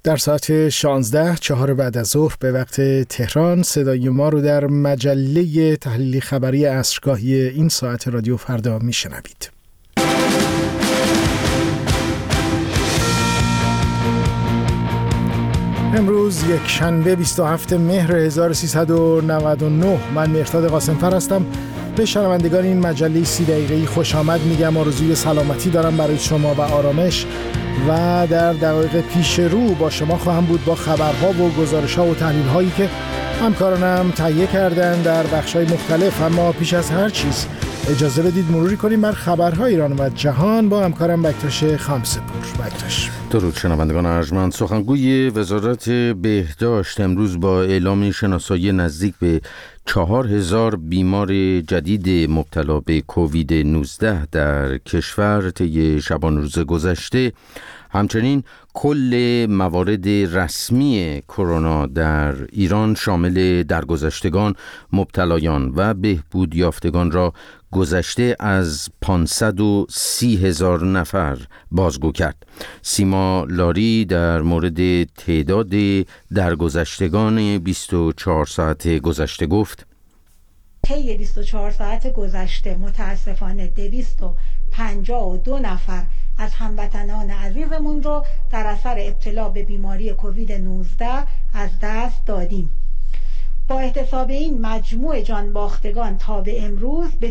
در ساعت 16 4 بعد از ظهر به وقت تهران صدای ما رو در مجله تحلیل خبری عصرگاهی این ساعت رادیو فردا میشنوید. امروز یک شنبه 27 مهر 1399 من مهرداد قاسمفر هستم. به شنوندگان این مجله 30 دقیقه‌ای خوش آمد میگم. آرزوی سلامتی دارم برای شما و آرامش و در دقایق پیش رو با شما خواهم بود با خبرها و گزارش‌ها و تحلیل‌هایی که همکارانم تهیه کردن در بخش‌های مختلف. اما پیش از هر چیز اجازه بدید مروری کنیم بر خبرهای ایران و جهان با همکارم بکتاش خامسه‌پور. بکتاش. درود شنوندگان ارجمند. سخنگوی وزارت بهداشت امروز با اعلام شناسایی نزدیک به 4000 بیمار جدید مبتلا به کووید 19 در کشور طی شبانه روز گذشته، همچنین کل موارد رسمی کرونا در ایران شامل درگذشتگان، مبتلایان و بهبود یافتگان را گذشته از 530,000 نفر بازگو کرد. سیما لاری در مورد تعداد درگذشتگان 24 ساعت گذشته گفت: طی 24 ساعت گذشته متاسفانه 252 نفر از هموطنان عزیزمون رو در اثر ابتلا به بیماری کووید 19 از دست دادیم. با احتساب این مجموع جانباختگان تا به امروز به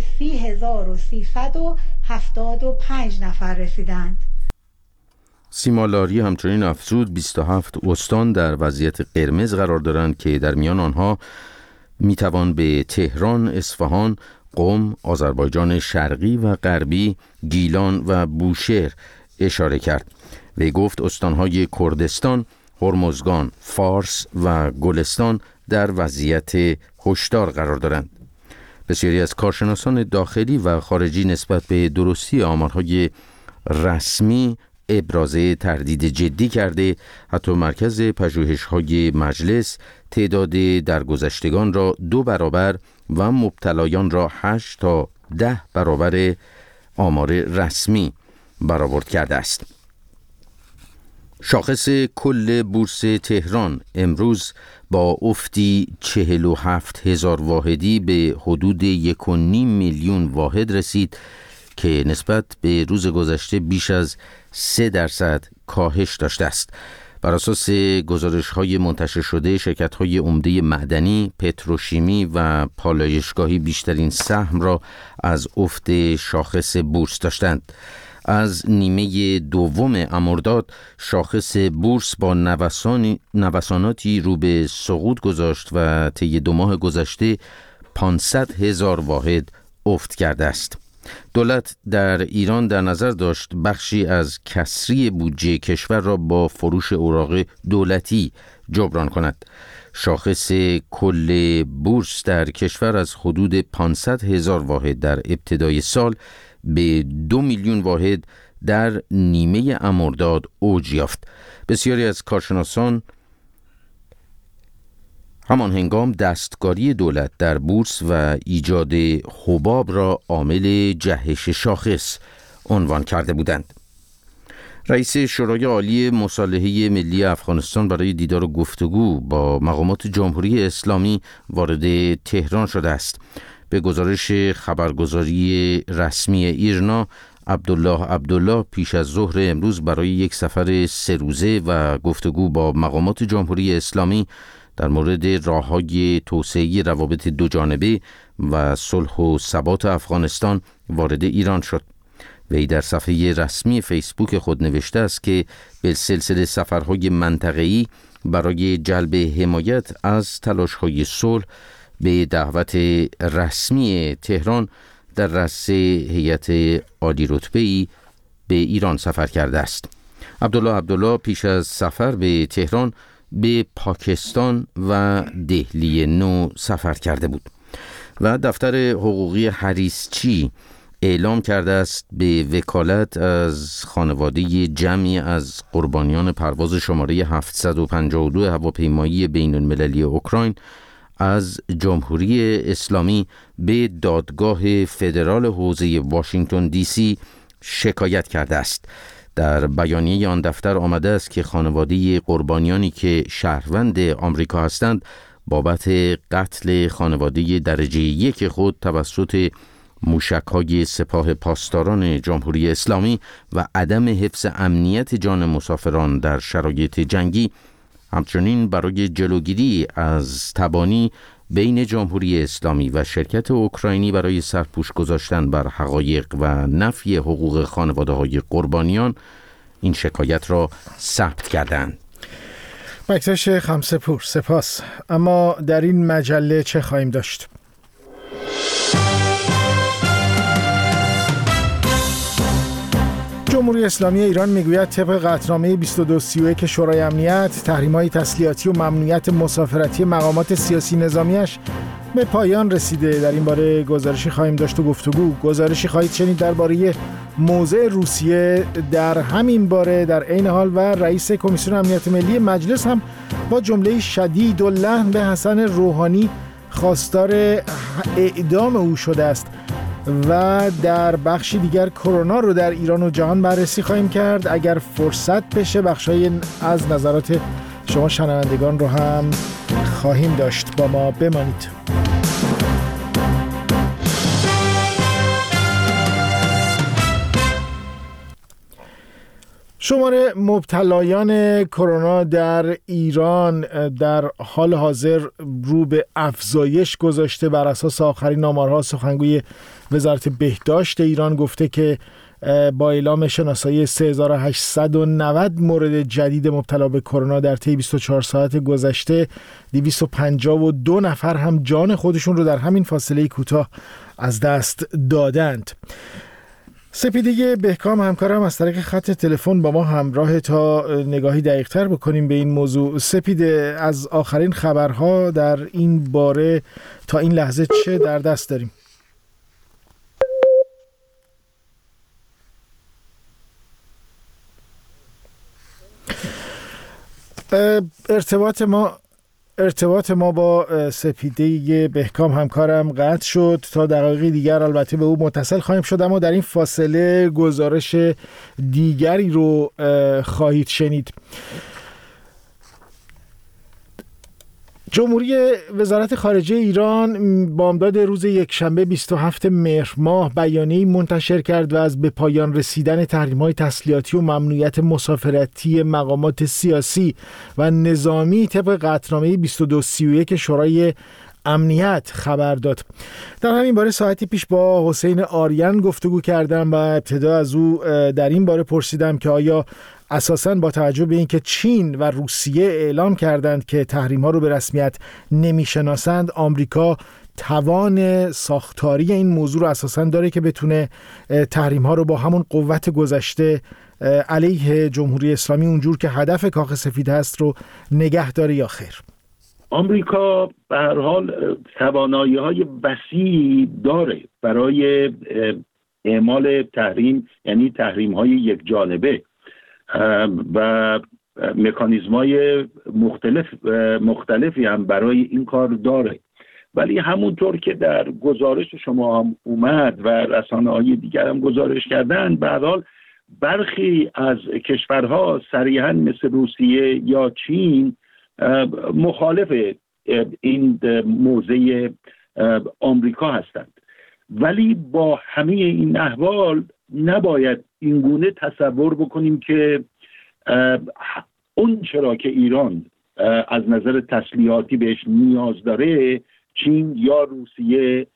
30,375 نفر رسیدند. سیما لاری همچنین افزود 27 استان در وضعیت قرمز قرار دارند که در میان آنها میتوان به تهران، اصفهان، قم، آذربایجان شرقی و غربی، گیلان و بوشهر اشاره کرد. وی گفت استانهای کردستان، هرمزگان، فارس و گلستان در وضعیت هشدار قرار دارند. بسیاری از کارشناسان داخلی و خارجی نسبت به درستی آمارهای رسمی ابراز تردید جدی کرده، حتی مرکز پژوهش‌های مجلس تعداد درگذشتگان را 2 برابر و مبتلایان را 8 تا 10 برابر آمار رسمی برآورد کرده است. شاخص کل بورس تهران امروز با افتی 47,000 واحدی به حدود 1.5 میلیون واحد رسید که نسبت به روز گذشته بیش از 3% کاهش داشته است. بر اساس گزارش‌های منتشر شده، شرکت‌های عمده معدنی، پتروشیمی و پالایشگاهی بیشترین سهم را از افت شاخص بورس داشتند. از نیمه دوم مرداد شاخص بورس با نوساناتی رو به سقوط گذاشت و طی 2 ماه گذشته 500,000 واحد افت کرده است. دولت در ایران در نظر داشت بخشی از کسری بودجه کشور را با فروش اوراق دولتی جبران کند. شاخص کل بورس در کشور از حدود 500,000 واحد در ابتدای سال به 2 میلیون واحد در نیمه مرداد اوج یافت. بسیاری از کارشناسان همان هنگام دستکاری دولت در بورس و ایجاد حباب را عامل جهش شاخص عنوان کرده بودند. رئیس شورای عالی مصالحه ملی افغانستان برای دیدار و گفتگو با مقامات جمهوری اسلامی وارد تهران شده است. به گزارش خبرگزاری رسمی ایرنا، عبدالله پیش از ظهر امروز برای یک سفر 3 روزه و گفتگو با مقامات جمهوری اسلامی در مورد راه‌های توسعه روابط دوجانبه و صلح و ثبات افغانستان وارد ایران شد. وی در صفحه رسمی فیسبوک خود نوشته است که به سلسله سفرهای منطقه‌ای برای جلب حمایت از تلاش‌های صلح به دعوت رسمی تهران در رأس هیئت عالی رتبه‌ای به ایران سفر کرده است. عبدالله پیش از سفر به تهران به پاکستان و دهلی نو سفر کرده بود و دفتر حقوقی حریصچی اعلام کرده است به وکالت از خانواده جمعی از قربانیان پرواز شماره 752 هواپیمایی بین المللی اوکراین از جمهوری اسلامی به دادگاه فدرال حوزه واشنگتن دی سی شکایت کرده است. در بیانیه آن دفتر آمده است که خانواده قربانیانی که شهروند آمریکا هستند بابت قتل خانواده درجه 1 خود توسط موشک‌های سپاه پاسداران جمهوری اسلامی و عدم حفظ امنیت جان مسافران در شرایط جنگی، همچنین برای جلوگیری از تبانی بین جمهوری اسلامی و شرکت اوکراینی برای سرپوش گذاشتن بر حقایق و نفی حقوق خانواده‌های قربانیان، این شکایت را ثبت کردند. بکتاش خمسه‌پور، سپاس. اما در این مجله چه خواهیم داشت؟ جمهوری اسلامی ایران میگوید طبق قطعنامه 2231 شورای امنیت، تحریم‌های تسلیحاتی و ممنوعیت مسافرتی مقامات سیاسی نظامیش به پایان رسیده. در این باره گزارشی خواهیم داشت و گزارشی خواهید شنید درباره موضع روسیه در همین باره در عین حال و رئیس کمیسیون امنیت ملی مجلس هم با جمله شدید و لحن به حسن روحانی خواستار اعدام او شده است. و در بخشی دیگر کرونا رو در ایران و جهان بررسی خواهیم کرد. اگر فرصت بشه بخشای از نظرات شما شنوندگان رو هم خواهیم داشت. با ما بمانید. شمار مبتلایان کرونا در ایران در حال حاضر رو به افزایش گذاشته. بر اساس آخرین آمارها، سخنگوی وزارت بهداشت ایران گفته که با اعلام شناسایی 3890 مورد جدید مبتلا به کرونا در طی 24 ساعت گذشته، 252 نفر هم جان خودشون رو در همین فاصله کوتاه از دست دادند. سپیده بهکام همکارم از طریق خط تلفن با ما همراه تا نگاهی دقیق‌تر بکنیم به این موضوع. سپیده، از آخرین خبرها در این باره تا این لحظه چه در دست داریم؟ ارتباط ما با سپیده بهکام همکارم قطع شد. تا دقایقی دیگر البته به او متصل خواهیم شد، اما در این فاصله گزارش دیگری رو خواهید شنید. جمهوری وزارت خارجه ایران بامداد روز یکشنبه 27 مهر ماه بیانیه‌ای منتشر کرد و از به پایان رسیدن تحریم‌های تسلیحاتی و ممنوعیت مسافرتی مقامات سیاسی و نظامی طبق قطعنامه 2231 شورای امنیت خبر داد. در همین باره ساعتی پیش با حسین آریان گفتگو کردم و ابتدا از او در این باره پرسیدم که آیا اساساً با توجه به اینکه چین و روسیه اعلام کردند که تحریم‌ها رو به رسمیت نمی‌شناسند، آمریکا توان ساختاری این موضوع رو اساساً داره که بتونه تحریم‌ها رو با همون قوت گذشته علیه جمهوری اسلامی اونجور که هدف کاخ سفید هست رو نگه داره یا خیر؟ آمریکا به هر حال توانایی‌های وسیعی داره برای اعمال تحریم، یعنی تحریم‌های یک جانبه و مکانیزم‌های مختلفی هم برای این کار داره. ولی همونطور که در گزارش شما هم اومد و رسانه‌های دیگر هم گزارش کردن، به هر حال برخی از کشورها صریحاً مثل روسیه یا چین مخالف این موضع آمریکا هستند. ولی با همه این احوال نباید اینگونه تصور بکنیم که اون چرا که ایران از نظر تسلیحاتی بهش نیاز داره، چین یا روسیه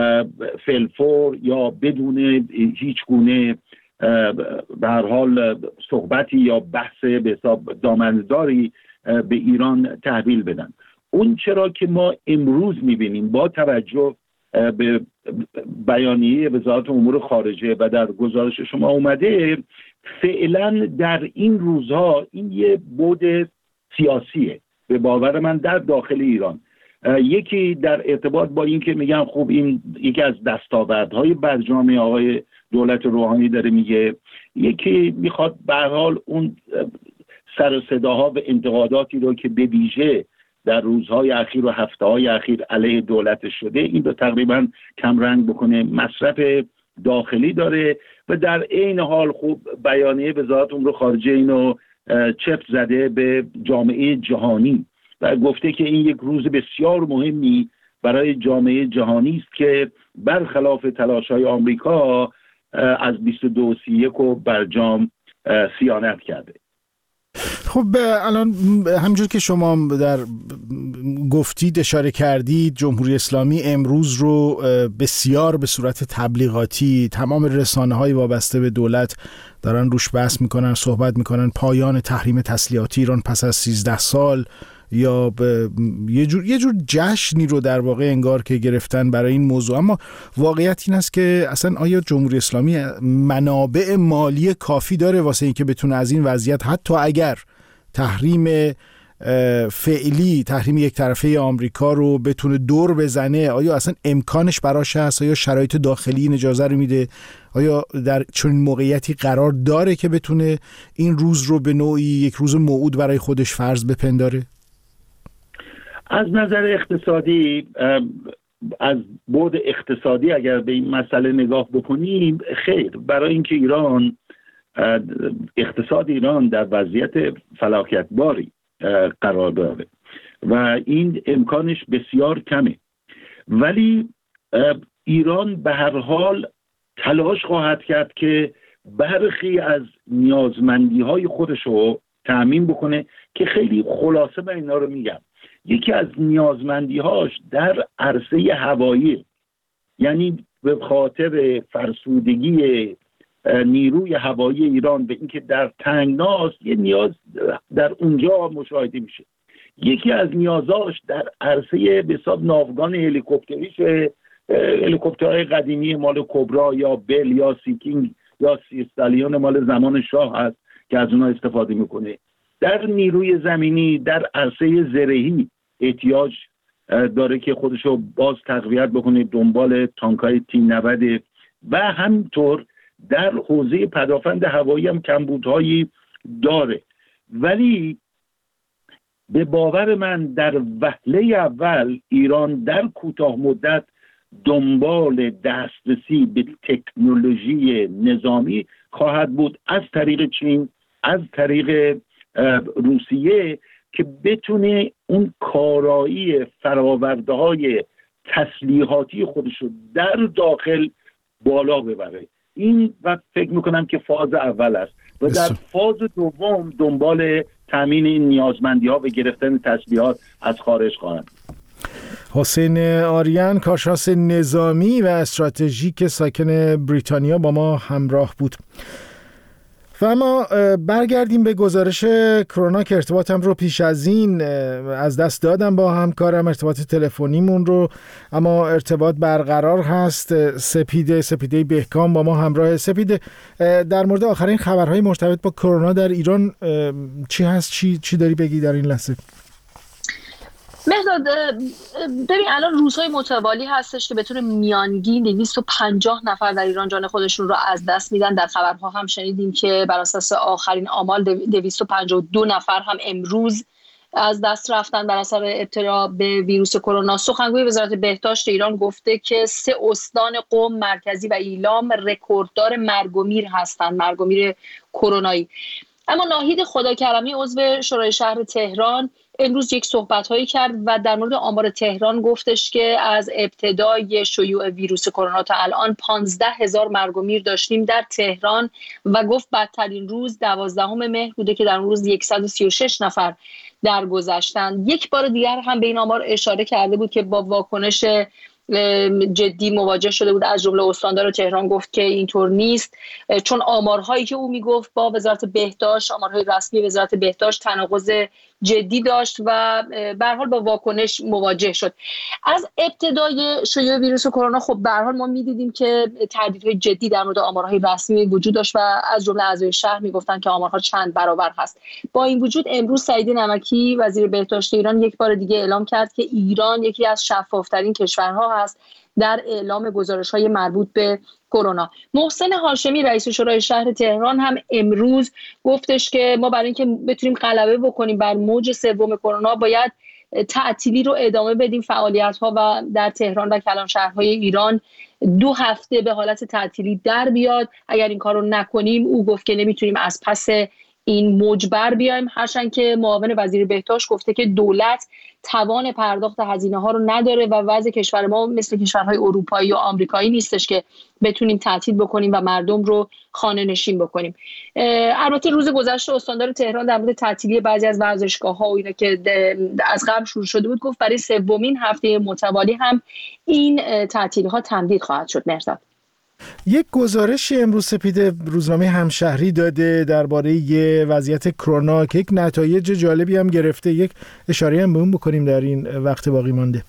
فلفور یا بدون هیچ گونه به هر حال صحبتی یا بحث به حساب دامنه‌داری به ایران تحویل بدن. اون چرا که ما امروز میبینیم با توجه به بیانیه وزارت امور خارجه و در گزارش شما اومده، فعلا در این روزها این یه بعد سیاسیه به باور من در داخل ایران. یکی در ارتباط با این که میگن خب این یکی از دستاوردهای برجام آقای دولت روحانی داره میگه، یکی میخواد به هر حال اون سر و صداها و انتقاداتی رو که به ویژه در روزهای اخیر و هفته‌های اخیر علیه دولت شده، این رو تقریبا کم رنگ بکنه. مصرف داخلی داره و در عین حال خب بیانیه وزارت امور خارجه اینو چفت زده به جامعه جهانی و گفته که این یک روز بسیار مهمی برای جامعه جهانی است که برخلاف تلاش‌های آمریکا از 2231 و برجام صیانت کرده. خب الان همونجور که شما در گفتید اشاره کردید، جمهوری اسلامی امروز رو بسیار به صورت تبلیغاتی تمام رسانه‌های وابسته به دولت دارن روش بحث میکنن، صحبت میکنن پایان تحریم تسلیحاتی ایران پس از 13 سال یا یه جور جشنی رو در واقع انگار که گرفتن برای این موضوع. اما واقعیت این است که اصلا آیا جمهوری اسلامی منابع مالی کافی داره واسه این که بتونه از این وضعیت، حتی اگر تحریم فعلی، تحریم یک طرفه آمریکا رو بتونه دور بزنه، آیا اصلا امکانش براش هست؟ آیا شرایط داخلی این اجازه رو میده؟ آیا در چنین موقعیتی قرار داره که بتونه این روز رو به نوعی یک روز موعود برای خودش فرض بپنداره؟ از نظر اقتصادی، از بعد اقتصادی اگر به این مسئله نگاه بکنیم، خیر، برای اینکه ایران، اقتصاد ایران در وضعیت فلاکتباری قرار داره و این امکانش بسیار کمه، ولی ایران به هر حال تلاش خواهد کرد که برخی از نیازمندی‌های خودش رو تأمین بکنه که خیلی خلاصه به اینا رو میگم. یکی از نیازمندی‌هاش در عرصه هوایی، یعنی به خاطر فرسودگی نیروی هوایی ایران به اینکه در تنگناست، یه نیاز در اونجا مشاهده میشه. یکی از نیازاش در عرصه به حساب ناوگان هلیکوپتریشه، هلیکوپترهای قدیمی مال کبرا یا بل یا سیکینگ یا سیستالیون مال زمان شاه هست که از اونها استفاده میکنه. در نیروی زمینی، در عرصه زرهی احتیاج داره که خودشو باز تقویت بکنه دنبال تانکای T-90 و همینطور در حوزه پدافند هوایی هم کمبودهایی داره. ولی به باور من در وهله اول ایران در کوتاه مدت دنبال دسترسی به تکنولوژی نظامی خواهد بود از طریق چین، از طریق روسیه، که بتونه اون کارایی فراورده‌های تسلیحاتی خودش رو در داخل بالا ببره. این و فکر میکنم که فاز اول است و در فاز دوم دنبال تامین این نیازمندی‌ها و گرفتن تسلیحات از خارج خواهند. حسین آریان، کارشناس نظامی و استراتژیک ساکن بریتانیا، با ما همراه بود. و اما برگردیم به گزارش کرونا که ارتباطم رو پیش از این از دست دادم با همکارم، ارتباط تلفنیمون رو، اما ارتباط برقرار هست. سپیده بهکام با ما همراه. سپیده، در مورد آخرین خبرهای مرتبط با کرونا در ایران چی هست؟ چی داری بگی در این لحظه؟ مهداد، ببین الان روزهای متوالی هستش که به طور میانگین 250 نفر در ایران جان خودشون رو از دست میدن. در خبرها هم شنیدیم که بر اساس آخرین آمار 252 نفر هم امروز از دست رفتن بر اثر ابتلا به ویروس کرونا. سخنگوی وزارت بهداشت ایران گفته که 3 استان قم، مرکزی و ایلام رکورددار مرگ و میر هستند، مرگ و میر کرونایی. اما ناهید خداکرمی عضو شورای شهر تهران امروز یک صحبت‌هایی کرد و در مورد آمار تهران گفتش که از ابتدای شیوع ویروس کرونا تا الان 15,000 مرگ و میر داشتیم در تهران و گفت بدترین روز 12 مهر بوده که در اون روز 136 نفر درگذشتند. یک بار دیگر هم به این آمار اشاره کرده بود که با واکنش جدی مواجه شده بود. از جمله استاندار تهران گفت که اینطور نیست، چون آمارهایی که او میگفت با وزارت بهداشت، آمارهای رسمی وزارت بهداشت تناقض جدی داشت و به هر حال با واکنش مواجه شد. از ابتدای شیوع ویروس کرونا خب به هر حال ما میدیدیم که تردیدهای جدی در مورد آمارهای رسمی وجود داشت و از جمله اعضای شهر میگفتن که آمارها چند برابر هست. با این وجود امروز سعید نمکی وزیر بهداشت ایران یک بار دیگه اعلام کرد که ایران یکی از شفافترین کشورها هست در اعلام گزارش‌های مربوط به کرونا. محسن هاشمی رئیس شورای شهر تهران هم امروز گفتش که ما برای اینکه بتونیم غلبه بکنیم بر موج 3 کرونا باید تعطیلی رو ادامه بدیم، فعالیت‌ها و در تهران و کلانشهرهای ایران 2 هفته به حالت تعطیلی در بیاد. اگر این کار رو نکنیم، او گفت که نمیتونیم از پس این مجبر بیایم، هرچند که معاون وزیر بهداشت گفته که دولت توان پرداخت هزینه ها رو نداره و وضع کشور ما مثل کشورهای اروپایی و آمریکایی نیستش که بتونیم تعطیل بکنیم و مردم رو خانه نشین بکنیم. البته روز گذشته استاندار تهران در مورد تعطیلی بعضی از ورزشگاه‌ها و اینا که از قبل شروع شده بود گفت برای 3مین هفته متوالی هم این تعطیلی‌ها تمدید خواهد شد. مرزاد، یک گزارشی امروز سپیده روزنامه همشهری داده درباره وضعیت کرونا که یک نتایج جالبی هم گرفته. یک اشاره هم به اون بکنیم در این وقت باقی مانده.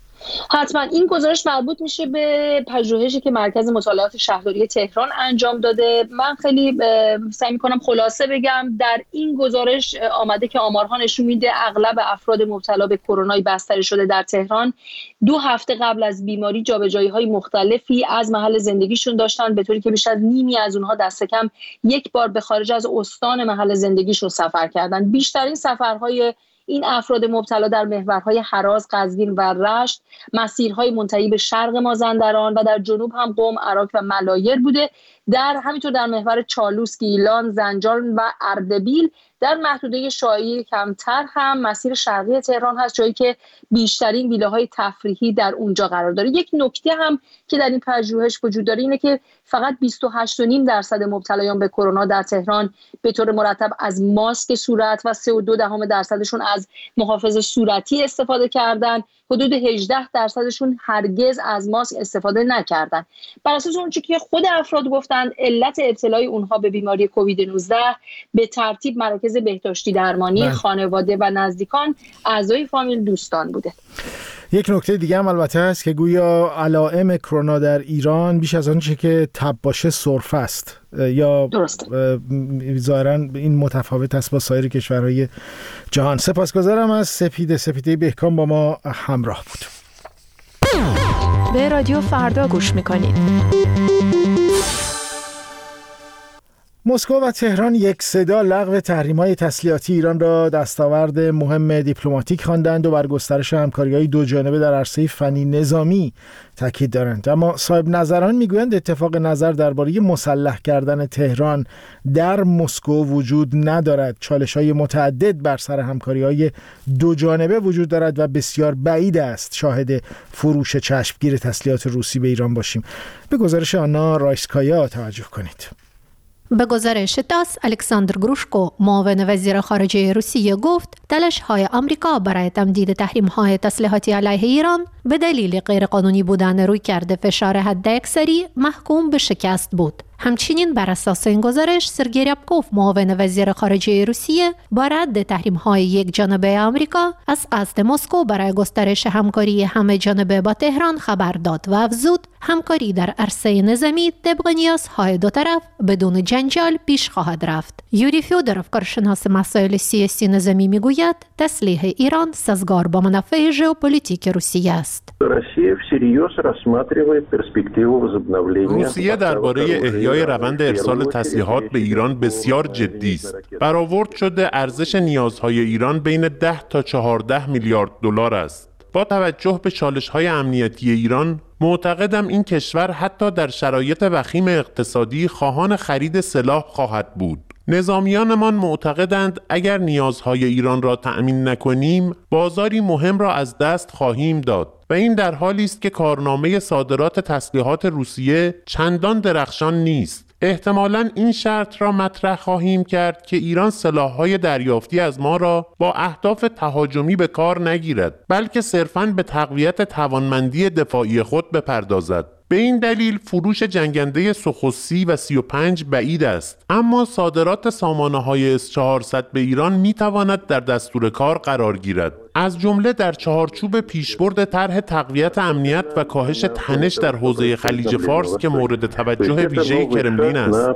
حتما این گزارش مربوط میشه به پژوهشی که مرکز مطالعات شهرداری تهران انجام داده. من خیلی سعی میکنم خلاصه بگم. در این گزارش آمده که آمارها نشون میده اغلب افراد مبتلا به کرونا بستری شده در تهران 2 هفته قبل از بیماری جابجایی‌های مختلفی از محل زندگیشون داشتن، به طوری که بیش از نیمی از اونها دست کم 1 بار به خارج از استان محل زندگیشون سفر کردن. بیشترین سفرهای این افراد مبتلا در محورهای هراز، قزوین و رشت، مسیرهای منتهی به شرق مازندران و در جنوب هم قم، عراق و ملایر بوده. همینطور در محور چالوس، گیلان، زنجان و اردبیل. در محدوده شایعی کمتر هم مسیر شرقی تهران هست، جایی که بیشترین ویلاهای تفریحی در اونجا قرار داره. یک نکته هم که در این پژوهش وجود داره اینه که فقط 28.5% مبتلایان به کرونا در تهران به طور مرتب از ماسک صورت و 3.2% از محافظ صورتی استفاده کردن. حدود 18% هرگز از ماسک استفاده نکردن. بر اساس اونچه که خود افراد گفتن، علت ابتلای اونها به بیماری کووید 19 به ترتیب مراکز بهداشتی درمانی، خانواده و نزدیکان، اعضای فامیل، دوستان بوده. یک نکته دیگه هم البته هست که گویا علائم کرونا در ایران بیش از آنچه که تب باشه سرفه است، یا ظاهراً این متفاوت است با سایر کشورهای جهان. سپاسگزارم از سپیده بهکام با ما همراه بود. به رادیو فردا گوش میکنید. مسکو و تهران یک صدا لغو تحریم‌های تسلیحاتی ایران را دستاورد مهم دیپلماتیک خواندند و بر گسترش همکاری‌های دوجانبه در عرصه فنی نظامی تاکید دارند. اما صاحب نظران میگویند اتفاق نظر درباره مسلح کردن تهران در مسکو وجود ندارد. چالش‌های متعدد بر سر همکاری‌های دوجانبه وجود دارد و بسیار بعید است شاهد فروش چشمگیر تسلیحات روسی به ایران باشیم. به گزارش آنا رایسکایا توجه کنید. به گزارش تاس، الکساندر گروشکو، معاون وزیر خارجه روسیه، گفت تلاش‌های آمریکا برای تمدید تحریم‌های تسلیحاتی علیه ایران به دلیل غیرقانونی بودن رویکرد فشار حداکثری محکوم به شکست بود. همچنین بر اساس این گزارش، سرگئی ریابکوف، معاون وزیر خارجه روسیه، با رد تحریم‌های یک جانبه آمریکا از قصد مسکو برای گسترش همکاری همه جانبه با تهران خبر داد و افزود همکاری در عرصه نظامی طبق نیازهای دو طرف بدون جنجال پیش خواهد رفت. یوری فیودروف، کارشناس مسائل سیاسی نظامی، میگوید تسلیح ایران سازگار با منافع ژئوپلیتیک روسیه است. روسیه درباره احیای روند ارسال تسلیحات به ایران بسیار جدی است. برآورد شده ارزش نیازهای ایران بین 10 تا 14 میلیارد دلار است. با توجه به چالش‌های امنیتی ایران، معتقدم این کشور حتی در شرایط وخیم اقتصادی خواهان خرید سلاح خواهد بود. نظامیانمان معتقدند اگر نیازهای ایران را تأمین نکنیم، بازاری مهم را از دست خواهیم داد و این در حالی است که کارنامه صادرات تسلیحات روسیه چندان درخشان نیست. احتمالاً این شرط را مطرح خواهیم کرد که ایران سلاح‌های دریافتی از ما را با اهداف تهاجمی به کار نگیرد، بلکه صرفاً به تقویت توانمندی دفاعی خود بپردازد. به این دلیل فروش جنگنده سوخوسی و 35 بعید است، اما صادرات سامانه‌های S-400 به ایران می‌تواند در دستور کار قرار گیرد، از جمله در چهارچوب پیشبرد طرح تقویت امنیت و کاهش تنش در حوزه خلیج فارس که مورد توجه ویژه کرملین است.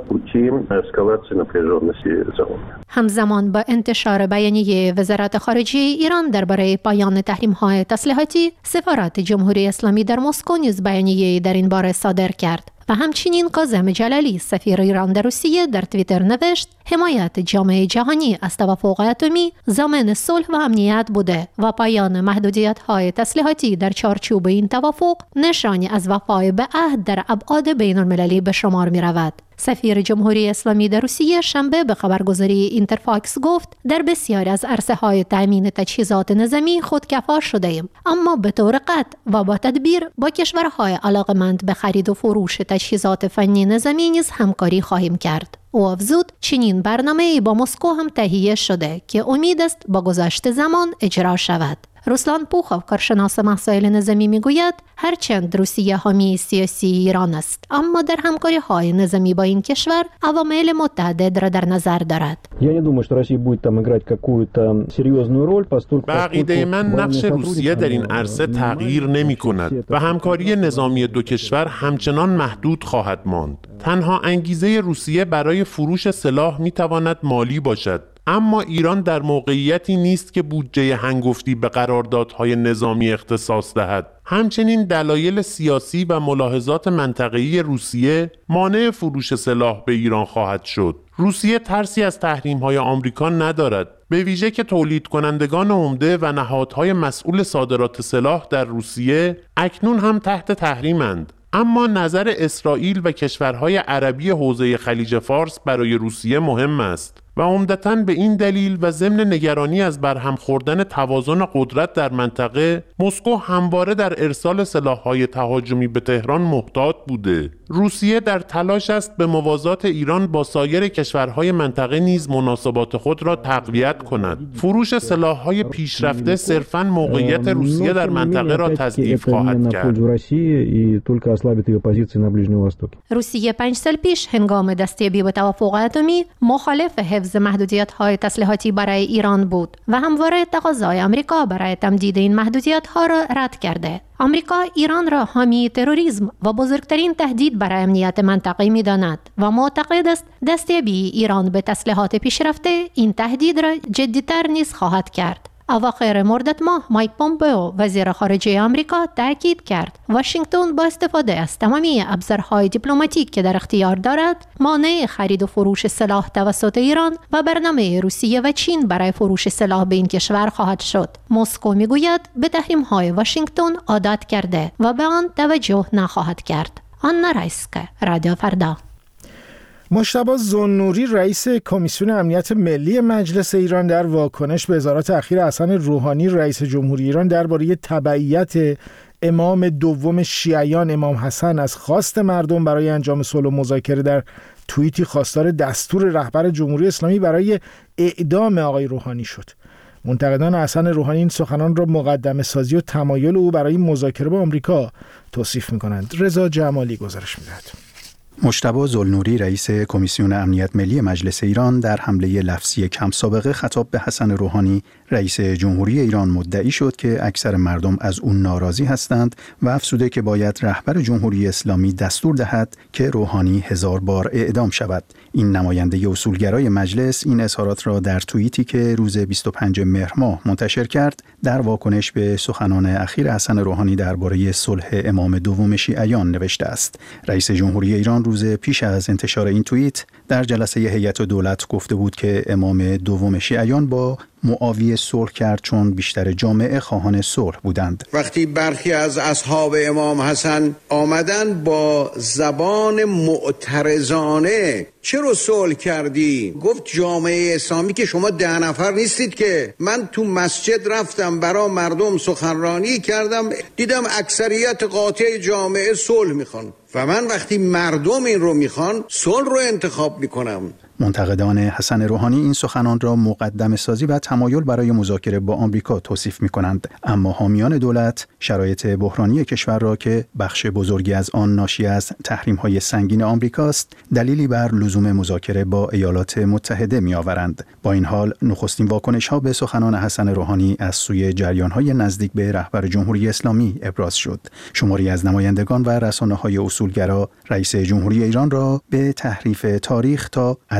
همزمان با انتشار بیانیه وزارت خارجه ایران درباره پایان تحریم‌های تسلیحاتی، سفارت جمهوری اسلامی در مسکو نیز بیانیه در این باره صادر کرد و همچنین کاظم جلالی سفیر ایران در روسیه در توییتر نوشت حمایت جامعه جهانی از توافق اتمی ضامن صلح و امنیت بوده و پایان محدودیت‌های تسلیحاتی در چارچوب این توافق نشانی از وفای به عهد در ابعاد بین‌المللی به شمار می‌رود. سفیر جمهوری اسلامی در روسیه شنبه به خبرگزاری اینترفاکس گفت در بسیاری از عرصه‌های تأمین تجهیزات نظامی خودکفا شده‌ایم، اما به طور قطع و با تدبیر با کشورهای علاقمند به خرید و فروش تجهیزات فنی نظامی نیز همکاری خواهیم کرد. او افزود چنین برنامه‌ای با مسکو هم تهیه شده که امید است با گذشت زمان اجرا شود. روسلان پوخوف کارشناس مسائل نظامی میگوید هرچند روسیه حامی سیاسی ایران است، اما در همکاری‌های نظامی با این کشور عوامل متعدد را در نظر دارد. به عقیده من نقش روسیه در این عرصه تغییر نمی‌کند و همکاری نظامی دو کشور همچنان محدود خواهد ماند. تنها انگیزه روسیه برای فروش سلاح می‌تواند مالی باشد، اما ایران در موقعیتی نیست که بودجه هنگفتی به قراردادهای نظامی اختصاص دهد. همچنین دلایل سیاسی و ملاحظات منطقه‌ای روسیه مانع فروش سلاح به ایران خواهد شد. روسیه ترسی از تحریم‌های آمریکا ندارد، به ویژه که تولید کنندگان عمده و نهادهای مسئول صادرات سلاح در روسیه اکنون هم تحت تحریمند. اما نظر اسرائیل و کشورهای عربی حوزه خلیج فارس برای روسیه مهم است و عمدتاً به این دلیل و ضمن نگرانی از برهم خوردن توازن قدرت در منطقه، مسکو همواره در ارسال سلاح‌های تهاجمی به تهران محتاط بوده. روسیه در تلاش است به موازات ایران با سایر کشورهای منطقه نیز مناسبات خود را تقویت کند. فروش سلاح‌های پیشرفته صرفاً موقعیت روسیه در منطقه را تضعیف خواهد کرد. روسیه 5 سال پیش هنگام دستیابی به توافق اتمی مخالف حفظ محدودیت‌های تسلیحاتی برای ایران بود و همواره تقاضای آمریکا برای تمدید این محدودیت‌ها را رد کرده. آمریکا ایران را حامی تروریسم و بزرگترین تهدید برای امنیت منطقه می‌داند و معتقد است دستیابی ایران به تسلیحات پیشرفته این تهدید را جدی‌تر نیز خواهد کرد. اواخر مرداد ماه مایک پومپئو وزیر خارجه آمریکا تاکید کرد واشنگتن با استفاده از تمامی ابزارهای دیپلماتیک که در اختیار دارد مانع خرید و فروش سلاح توسط ایران و برنامه روسیه و چین برای فروش سلاح به این کشور خواهد شد. مسکو میگوید به تحریم‌های واشنگتن عادت کرده و به آن توجه نخواهد کرد. آنا رایسکه، رادیو فردا. مجتبی ذوالنوری رئیس کمیسیون امنیت ملی مجلس ایران در واکنش به اظهارات اخیر حسن روحانی رئیس جمهوری ایران درباره تبعیت امام دوم شیعیان امام حسن از خواست مردم برای انجام صلح و مذاکره در توییتی خواستار دستور رهبر جمهوری اسلامی برای اعدام آقای روحانی شد. منتقدان حسن روحانی این سخنان را مقدمه سازی و تمایل او برای مذاکره با آمریکا توصیف می‌کنند. رضا جمالی گزارش می‌دهد. مجتبی ذوالنوری رئیس کمیسیون امنیت ملی مجلس ایران در حمله لفظی کم سابقه خطاب به حسن روحانی رئیس جمهوری ایران مدعی شد که اکثر مردم از اون ناراضی هستند و افزوده که باید رهبر جمهوری اسلامی دستور دهد که روحانی 1000 بار اعدام شود. این نماینده اصولگرای مجلس این اظهارات را در توییتی که روز 25 مهر ماه منتشر کرد در واکنش به سخنان اخیر حسن روحانی درباره صلح امام دوم شیعیان نوشته است. رئیس جمهوری ایران روز پیش از انتشار این توییت در جلسه هیئت دولت گفته بود که امام دوم شیعیان با معاویه صلح کرد چون بیشتر جامعه خواهان صلح بودند. وقتی برخی از اصحاب امام حسن آمدن با زبان معترضانه چرا صلح کردی؟ گفت جامعه اسلامی که شما 10 نفر نیستید که. من تو مسجد رفتم برای مردم سخنرانی کردم، دیدم اکثریت قاطع جامعه صلح میخوان و من وقتی مردم این رو میخوان صلح رو انتخاب میکنم. منتقدان حسن روحانی این سخنان را مقدمه سازی و تمایل برای مذاکره با آمریکا توصیف می‌کنند، اما حامیان دولت شرایط بحرانی کشور را که بخش بزرگی از آن ناشی از تحریم‌های سنگین آمریکاست دلیلی بر لزوم مذاکره با ایالات متحده می‌آورند. با این حال نخستین واکنش‌ها به سخنان حسن روحانی از سوی جریان‌های نزدیک به رهبر جمهوری اسلامی ابراز شد. شماری از نمایندگان و رسانه‌های اصولگرا رئیس جمهوری ایران را به تحریف تاریخ تا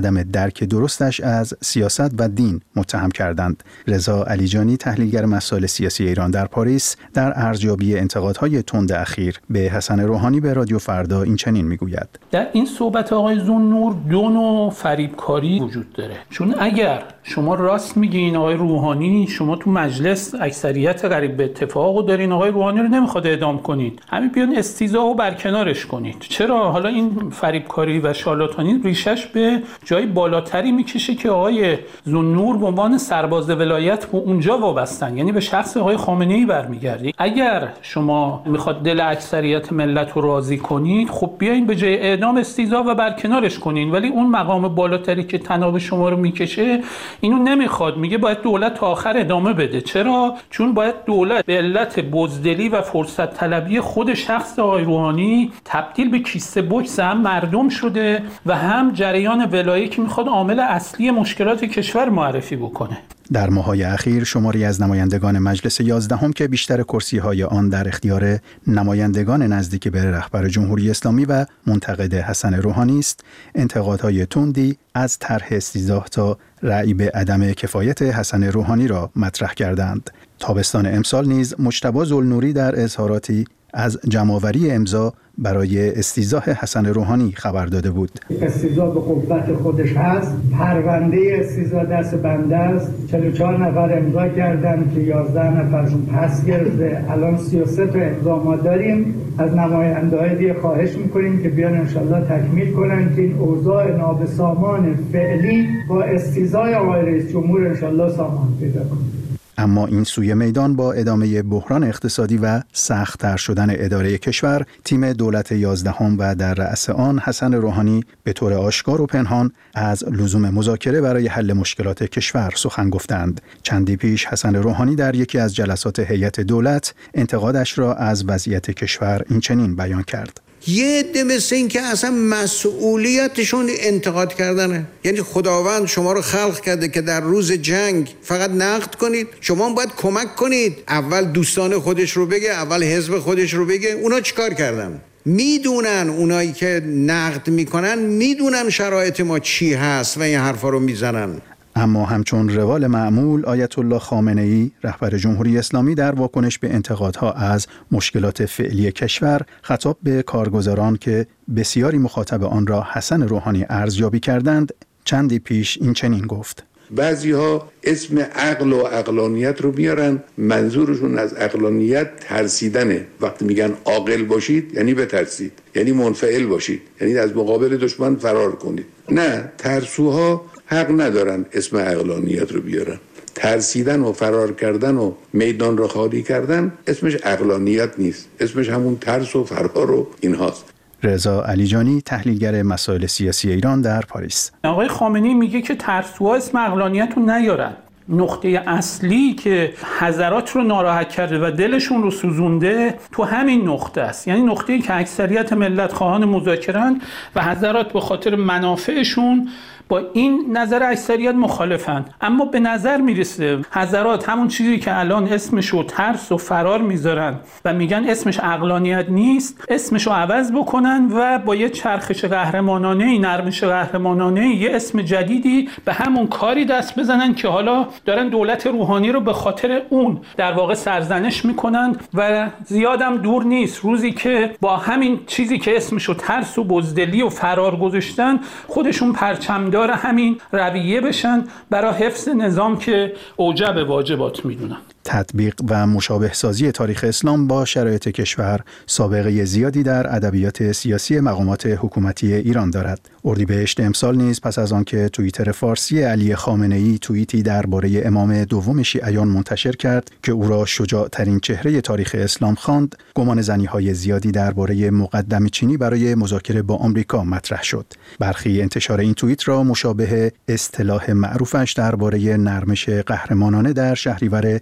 عدم درک درستش از سیاست و دین متهم کردند. رضا علیجانی تحلیلگر مسائل سیاسی ایران در پاریس در ارزیابی انتقادهای تند اخیر به حسن روحانی به رادیو فردا این چنین میگوید: در این صحبت آقای ذوالنور دو نوع فریبکاری وجود داره. چون اگر شما راست میگین آقای روحانی، شما تو مجلس اکثریت قریب به اتفاقو دارین، آقای روحانی رو نمیخواد اعدام کنید، همین بیان استیضاح و برکنارش کنید. چرا؟ حالا این فریبکاری و شارلاتانی ریشش به جای بالاتری میکشه که آقای ذوالنور به عنوان سرباز ولایت به اونجا وابستن، یعنی به شخص آقای خامنه‌ای برمیگردی. اگر شما میخواد دل اکثریت ملت رو راضی کنید، خب بیاین به جای اعدام استیضاح و برکنارش کنین. ولی اون مقام بالاتری که تناب شما رو میکشه اینو نمیخواد، میگه باید دولت تا آخر ادامه بده. چرا؟ چون باید دولت به علت بزدلی و فرصت طلبی خود شخص آقای روحانی تبدیل به کیسه بوکس هم مردم شده و هم جریان ولایی که میخواد عامل اصلی مشکلات کشور معرفی بکنه. در ماه‌های اخیر شماری از نمایندگان مجلس 11 که بیشتر کرسی‌های آن در اختیار نمایندگان نزدیک به رهبر جمهوری اسلامی و منتقد حسن روحانی است، انتقادهای تندی از طرح استیضاح تا رأی به عدم کفایت حسن روحانی را مطرح کردند. تابستان امسال نیز مجتبی ذوالنوری در اظهاراتی از جمع‌آوری امضا برای استیضاح حسن روحانی خبر داده بود. استیضاح به قوت خودش هست، پرونده استیضاح دست بنده است. 44 نفر امضا کردن که 11 نفرشون پس گرفته. الان 33 تا امضا داریم. از نماینده‌های دیگه خواهش می‌کنیم که بیان انشالله تکمیل کنن که این اوضاع نابسامان فعلی با استیضاح آقای رئیس جمهور انشالله سامان پیدا کنه. اما این سوی میدان با ادامه بحران اقتصادی و سخت‌تر شدن اداره کشور، تیم دولت 11 و در رأس آن حسن روحانی به طور آشکار و پنهان از لزوم مذاکره برای حل مشکلات کشور سخن گفتند. چندی پیش حسن روحانی در یکی از جلسات هیئت دولت انتقادش را از وضعیت کشور این چنین بیان کرد: یه عده مثل این که اصلا مسئولیتشون انتقاد کردنه. یعنی خداوند شما رو خلق کرده که در روز جنگ فقط نقد کنید، شما باید کمک کنید. اول دوستان خودش رو بگه، اول حزب خودش رو بگه. اونا چیکار کردن؟ میدونن، اونایی که نقد میکنن میدونن شرایط ما چی هست و این حرفا رو میزنن. اما همچون روال معمول، آیت الله خامنه‌ای رهبر جمهوری اسلامی در واکنش به انتقادها از مشکلات فعلی کشور خطاب به کارگزاران که بسیاری مخاطب آن را حسن روحانی ارزیابی کردند، چندی پیش این چنین گفت: بعضی‌ها اسم عقل و عقلانیت رو میارن، منظورشون از عقلانیت ترسیدنه. وقتی میگن عاقل باشید یعنی بترسید، یعنی منفعل باشید، یعنی از مقابل دشمن فرار کنید. نه، ترسوها حق ندارن اسم عقلانیت رو بیارن. ترسیدن و فرار کردن و میدان رو خالی کردن اسمش عقلانیت نیست، اسمش همون ترس و فرار و اینهاست. رضا علیجانی تحلیلگر مسائل سیاسی ایران در پاریس: آقای خامنه‌ای میگه که ترسوها اسم عقلانیت رو نیارن. نقطه اصلی که حضرات رو ناراحت کرده و دلشون رو سوزونده تو همین نقطه است. یعنی نقطه‌ای که اکثریت ملت خواهان مذاکره‌اند و حضرات به خاطر منافعشون با این نظر اکثریت مخالفن. اما به نظر میرسه حضرات همون چیزی که الان اسمشو ترس و فرار میذارن و میگن اسمش عقلانیت نیست، اسمشو عوض بکنن و با یه چرخش قهرمانانه، نرمش قهرمانانه، یه اسم جدیدی به همون کاری دست بزنن که حالا دارن دولت روحانی رو به خاطر اون در واقع سرزنش میکنن و زیادم دور نیست روزی که با همین چیزی که اسمشو ترس و بزدلی و فرار گذاشتن خودشون پرچم داره همین رویه بشن برای حفظ نظام که اوجب واجبات میدونن. تطبیق و مشابه سازی تاریخ اسلام با شرایط کشور سابقه زیادی در ادبیات سیاسی مقامات حکومتی ایران دارد. اردیبهشت امسال نیز پس از آنکه توییتر فارسی علی خامنه‌ای توییتی درباره امام دوم شیعیان منتشر کرد که او را شجاع‌ترین چهره تاریخ اسلام خواند، گمان زنی‌های زیادی درباره مقدمه چینی برای مذاکره با آمریکا مطرح شد. برخی انتشار این توییت را مشابه اصطلاح معروفش درباره نرمش قهرمانانه در شهریور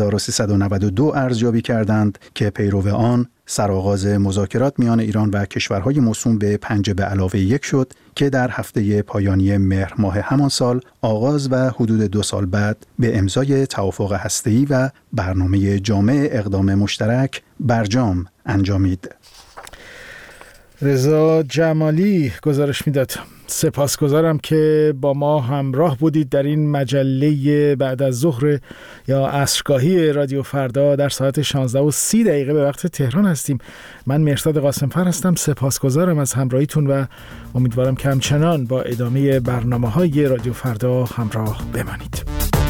1392 ارزیابی کردند که پیرو آن سرآغاز مذاکرات میان ایران و کشورهای موسوم به 5+1 شد که در هفته پایانی مهر ماه همان سال آغاز و حدود 2 سال بعد به امضای توافق هسته‌ای و برنامه جامع اقدام مشترک برجام انجامید. رضا جمالی گزارش میداد. سپاسگزارم که با ما همراه بودید در این مجله بعد از ظهر یا عصرگاهی رادیو فردا. در ساعت 16:30 به وقت تهران هستیم. من مهرداد قاسمفر هستم. سپاسگزارم از همراهیتون و امیدوارم که همچنان با ادامه برنامه‌های رادیو فردا همراه بمانید.